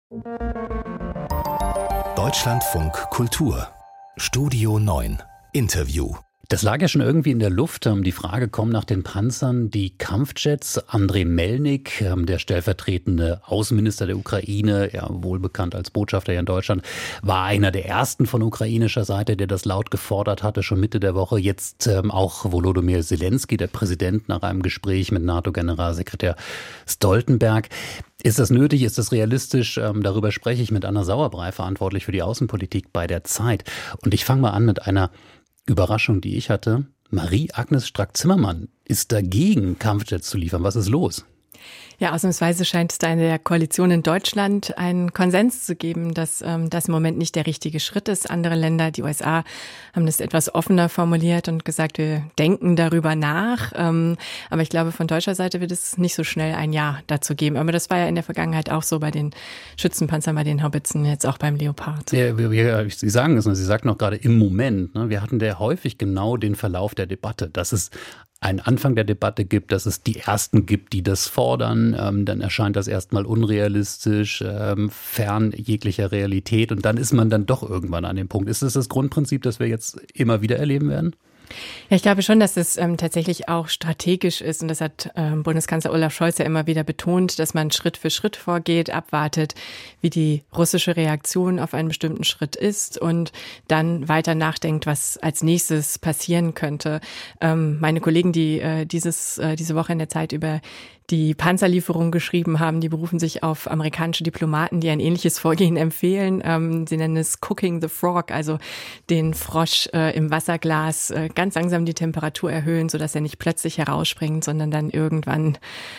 Deutschlandfunk Kultur Studio 9 Interview. Das lag ja schon irgendwie in der Luft. Die Frage kommt nach den Panzern, die Kampfjets. Andrei Melnik, der stellvertretende Außenminister der Ukraine, ja wohl bekannt als Botschafter hier in Deutschland, war einer der ersten von ukrainischer Seite, der das laut gefordert hatte, schon Mitte der Woche. Jetzt auch Volodymyr Zelensky, der Präsident, nach einem Gespräch mit NATO-Generalsekretär Stoltenberg. Ist das nötig? Ist das realistisch? Darüber spreche ich mit Anna Sauerbrei, verantwortlich für die Außenpolitik bei der Zeit. Und ich fange mal an mit einer Überraschung, die ich hatte. Marie-Agnes Strack-Zimmermann ist dagegen, Kampfjets zu liefern. Was ist los? Ja, ausnahmsweise scheint es da in der Koalition in Deutschland einen Konsens zu geben, dass das im Moment nicht der richtige Schritt ist. Andere Länder, die USA, haben das etwas offener formuliert und gesagt, wir denken darüber nach. Aber ich glaube, von deutscher Seite wird es nicht so schnell ein Ja dazu geben. Aber das war ja in der Vergangenheit auch so bei den Schützenpanzern, bei den Haubitzen, jetzt auch beim Leopard. Ja, Sie sagen es, Sie sagten auch gerade im Moment. Wir hatten ja häufig genau den Verlauf der Debatte, dass es einen Anfang der Debatte gibt, dass es die Ersten gibt, die das fordern. Dann erscheint das erstmal unrealistisch, fern jeglicher Realität. Und dann ist man dann doch irgendwann an dem Punkt. Ist das das Grundprinzip, das wir jetzt immer wieder erleben werden? Ja, ich glaube schon, dass es tatsächlich auch strategisch ist. Und das hat Bundeskanzler Olaf Scholz ja immer wieder betont, dass man Schritt für Schritt vorgeht, abwartet, wie die russische Reaktion auf einen bestimmten Schritt ist und dann weiter nachdenkt, was als nächstes passieren könnte. Meine Kollegen, die diese Woche in der Zeit über die Panzerlieferung geschrieben haben, die berufen sich auf amerikanische Diplomaten, die ein ähnliches Vorgehen empfehlen. Sie nennen es Cooking the Frog, also den Frosch im Wasserglas ganz langsam die Temperatur erhöhen, sodass er nicht plötzlich herausspringt, sondern dann irgendwann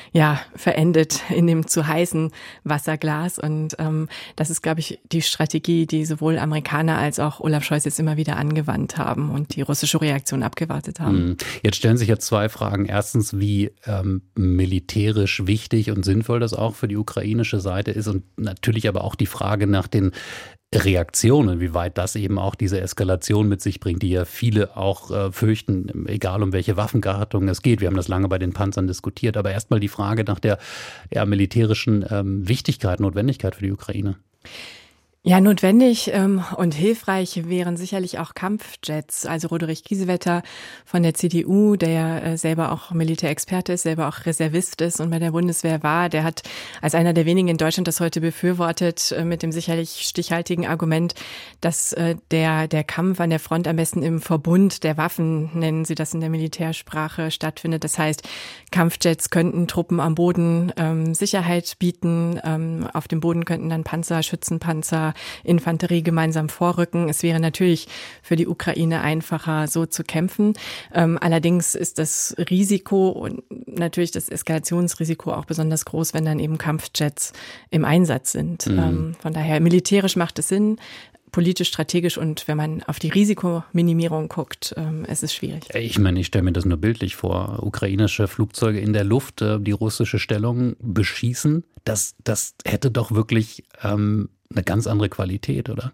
verendet in dem zu heißen Wasserglas. Und das ist, glaube ich, die Strategie, die sowohl Amerikaner als auch Olaf Scholz jetzt immer wieder angewandt haben und die russische Reaktion abgewartet haben. Jetzt stellen sich jetzt zwei Fragen. Erstens, wie militärisch wichtig und sinnvoll das auch für die ukrainische Seite ist und natürlich aber auch die Frage nach den Reaktionen, wie weit das eben auch diese Eskalation mit sich bringt, die ja viele auch fürchten, egal um welche Waffengattung es geht. Wir haben das lange bei den Panzern diskutiert, aber erstmal die Frage nach der militärischen Wichtigkeit, Notwendigkeit für die Ukraine. Ja, notwendig und hilfreich wären sicherlich auch Kampfjets. Also Roderich Kiesewetter von der CDU, der ja selber auch Militärexperte ist, selber auch Reservist ist und bei der Bundeswehr war, der hat als einer der wenigen in Deutschland das heute befürwortet mit dem sicherlich stichhaltigen Argument, dass der Kampf an der Front am besten im Verbund der Waffen, nennen sie das in der Militärsprache, stattfindet. Das heißt, Kampfjets könnten Truppen am Boden Sicherheit bieten. Auf dem Boden könnten dann Panzer, Schützenpanzer, Infanterie gemeinsam vorrücken. Es wäre natürlich für die Ukraine einfacher, so zu kämpfen. Allerdings ist das Risiko und natürlich das Eskalationsrisiko auch besonders groß, wenn dann eben Kampfjets im Einsatz sind. Von daher militärisch macht es Sinn. Politisch, strategisch und wenn man auf die Risikominimierung guckt, es ist schwierig. Ich stelle mir das nur bildlich vor. Ukrainische Flugzeuge in der Luft, die russische Stellung beschießen. Das hätte doch wirklich eine ganz andere Qualität, oder?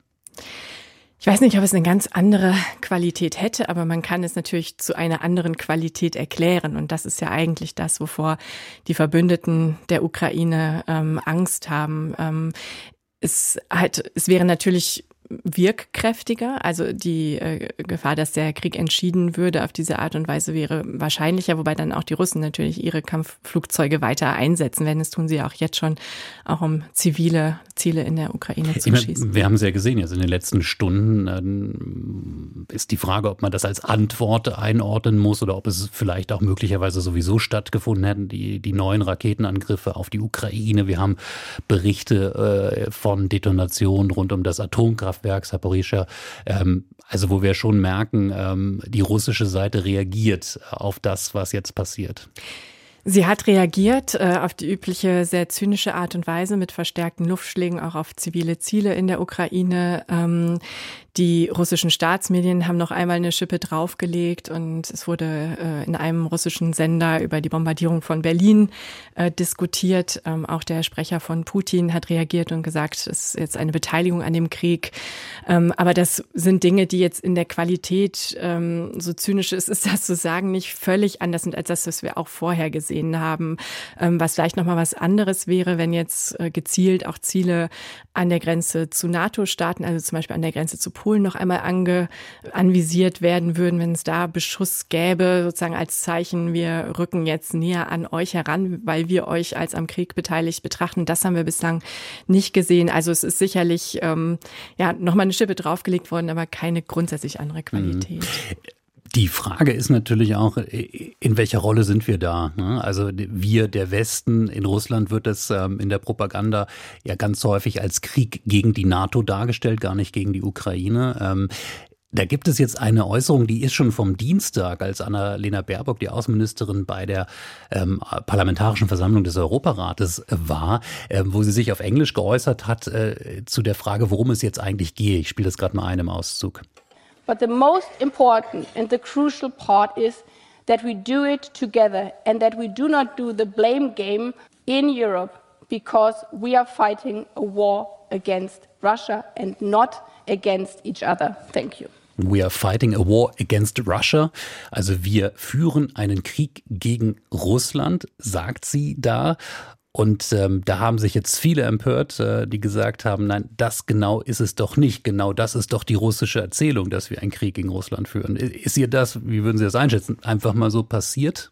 Ich weiß nicht, ob es eine ganz andere Qualität hätte, aber man kann es natürlich zu einer anderen Qualität erklären. Und das ist ja eigentlich das, wovor die Verbündeten der Ukraine Angst haben. Es wäre natürlich wirkkräftiger, also die Gefahr, dass der Krieg entschieden würde auf diese Art und Weise wäre wahrscheinlicher, wobei dann auch die Russen natürlich ihre Kampfflugzeuge weiter einsetzen werden. Das tun sie auch jetzt schon, auch um zivile Ziele in der Ukraine zu schießen. Wir haben es ja gesehen, jetzt in den letzten Stunden ist die Frage, ob man das als Antwort einordnen muss oder ob es vielleicht auch möglicherweise sowieso stattgefunden hätten, die neuen Raketenangriffe auf die Ukraine. Wir haben Berichte von Detonationen rund um das Atomkraftwerk Zaporizhzhia, also wo wir schon merken, die russische Seite reagiert auf das, was jetzt passiert. Sie hat reagiert auf die übliche, sehr zynische Art und Weise mit verstärkten Luftschlägen auch auf zivile Ziele in der Ukraine. Die russischen Staatsmedien haben noch einmal eine Schippe draufgelegt und es wurde in einem russischen Sender über die Bombardierung von Berlin diskutiert. Auch der Sprecher von Putin hat reagiert und gesagt, es ist jetzt eine Beteiligung an dem Krieg. Aber das sind Dinge, die jetzt in der Qualität, so zynisch ist das zu sagen, nicht völlig anders sind als das, was wir auch vorher gesehen gesehen haben. Was vielleicht nochmal was anderes wäre, wenn jetzt gezielt auch Ziele an der Grenze zu NATO-Staaten, also zum Beispiel an der Grenze zu Polen noch einmal anvisiert werden würden, wenn es da Beschuss gäbe, sozusagen als Zeichen, wir rücken jetzt näher an euch heran, weil wir euch als am Krieg beteiligt betrachten. Das haben wir bislang nicht gesehen. Also es ist sicherlich nochmal eine Schippe draufgelegt worden, aber keine grundsätzlich andere Qualität. Die Frage ist natürlich auch, in welcher Rolle sind wir da? Also wir, der Westen, in Russland wird es in der Propaganda ja ganz häufig als Krieg gegen die NATO dargestellt, gar nicht gegen die Ukraine. Da gibt es jetzt eine Äußerung, die ist schon vom Dienstag, als Annalena Baerbock, die Außenministerin, bei der Parlamentarischen Versammlung des Europarates war, wo sie sich auf Englisch geäußert hat zu der Frage, worum es jetzt eigentlich gehe. Ich spiele das gerade mal ein im Auszug. But the most important and the crucial part is that we do it together and that we do not do the blame game in Europe because we are fighting a war against Russia and not against each other. Thank you. We are fighting a war against Russia. Also wir führen einen Krieg gegen Russland, sagt sie da. Und da haben sich jetzt viele empört, die gesagt haben, nein, das genau ist es doch nicht. Genau das ist doch die russische Erzählung, dass wir einen Krieg gegen Russland führen. Ist ihr das, wie würden Sie das einschätzen, einfach mal so passiert?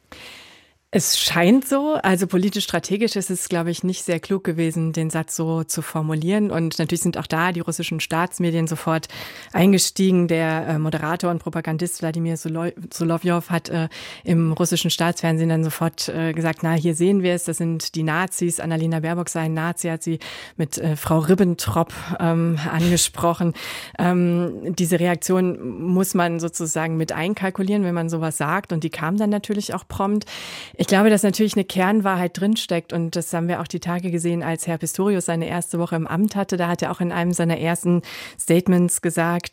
Es scheint so, also politisch-strategisch ist es, glaube ich, nicht sehr klug gewesen, den Satz so zu formulieren. Und natürlich sind auch da die russischen Staatsmedien sofort eingestiegen. Der Moderator und Propagandist Wladimir Solowjow hat im russischen Staatsfernsehen dann sofort gesagt, na, hier sehen wir es, das sind die Nazis. Annalena Baerbock sei ein Nazi, hat sie mit Frau Ribbentrop angesprochen. Diese Reaktion muss man sozusagen mit einkalkulieren, wenn man sowas sagt. Und die kam dann natürlich auch prompt. Ich glaube, dass natürlich eine Kernwahrheit drinsteckt und das haben wir auch die Tage gesehen, als Herr Pistorius seine erste Woche im Amt hatte. Da hat er auch in einem seiner ersten Statements gesagt,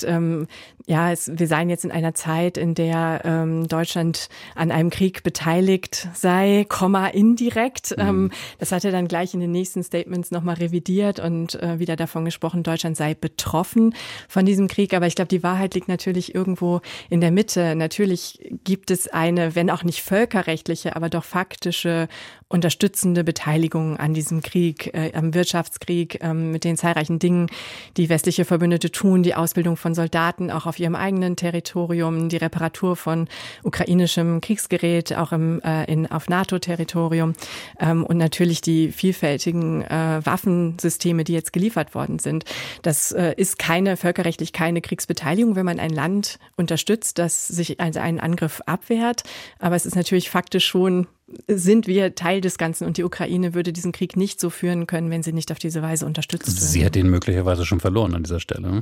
wir seien jetzt in einer Zeit, in der Deutschland an einem Krieg beteiligt sei, indirekt. Das hat er dann gleich in den nächsten Statements nochmal revidiert und wieder davon gesprochen, Deutschland sei betroffen von diesem Krieg. Aber ich glaube, die Wahrheit liegt natürlich irgendwo in der Mitte. Natürlich gibt es eine, wenn auch nicht völkerrechtliche, aber doch faktische unterstützende Beteiligung an diesem Krieg, am Wirtschaftskrieg, mit den zahlreichen Dingen, die westliche Verbündete tun, die Ausbildung von Soldaten auch auf ihrem eigenen Territorium, die Reparatur von ukrainischem Kriegsgerät auch auf NATO-Territorium und natürlich die vielfältigen Waffensysteme, die jetzt geliefert worden sind. Das ist völkerrechtlich keine Kriegsbeteiligung, wenn man ein Land unterstützt, das sich also einen Angriff abwehrt. Aber es ist natürlich faktisch schon, sind wir Teil des Ganzen und die Ukraine würde diesen Krieg nicht so führen können, wenn sie nicht auf diese Weise unterstützt wird. Sie hat ihn möglicherweise schon verloren an dieser Stelle.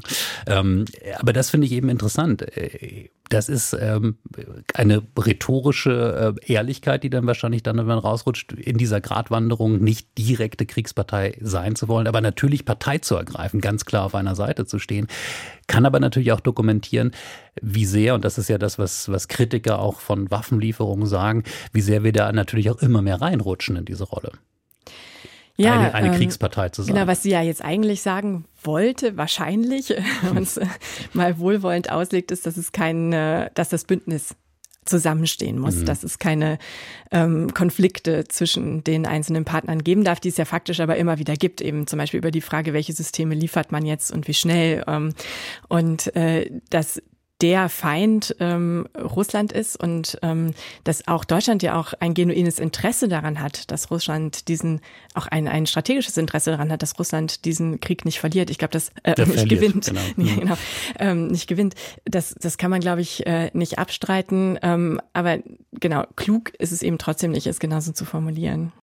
Aber das finde ich eben interessant. Das ist eine rhetorische Ehrlichkeit, die dann wahrscheinlich wenn man rausrutscht, in dieser Gratwanderung nicht direkte Kriegspartei sein zu wollen, aber natürlich Partei zu ergreifen, ganz klar auf einer Seite zu stehen. Kann aber natürlich auch dokumentieren, wie sehr, und das ist ja das, was Kritiker auch von Waffenlieferungen sagen, wie sehr wir da natürlich auch immer mehr reinrutschen in diese Rolle. Ja, eine Kriegspartei zu sein. Genau, was sie ja jetzt eigentlich sagen wollte, wahrscheinlich, wenn man es mal wohlwollend auslegt, ist, dass dass das Bündnis zusammenstehen muss, dass es keine Konflikte zwischen den einzelnen Partnern geben darf, die es ja faktisch aber immer wieder gibt, eben zum Beispiel über die Frage, welche Systeme liefert man jetzt und wie schnell und dass der Feind Russland ist und dass auch Deutschland ja auch ein genuines Interesse daran hat, dass Russland auch ein strategisches Interesse daran hat, dass Russland diesen Krieg nicht verliert. Ich glaube, nicht gewinnt. Nicht gewinnt. Das kann man, glaube ich, nicht abstreiten. Aber genau, klug ist es eben trotzdem nicht, es genauso zu formulieren.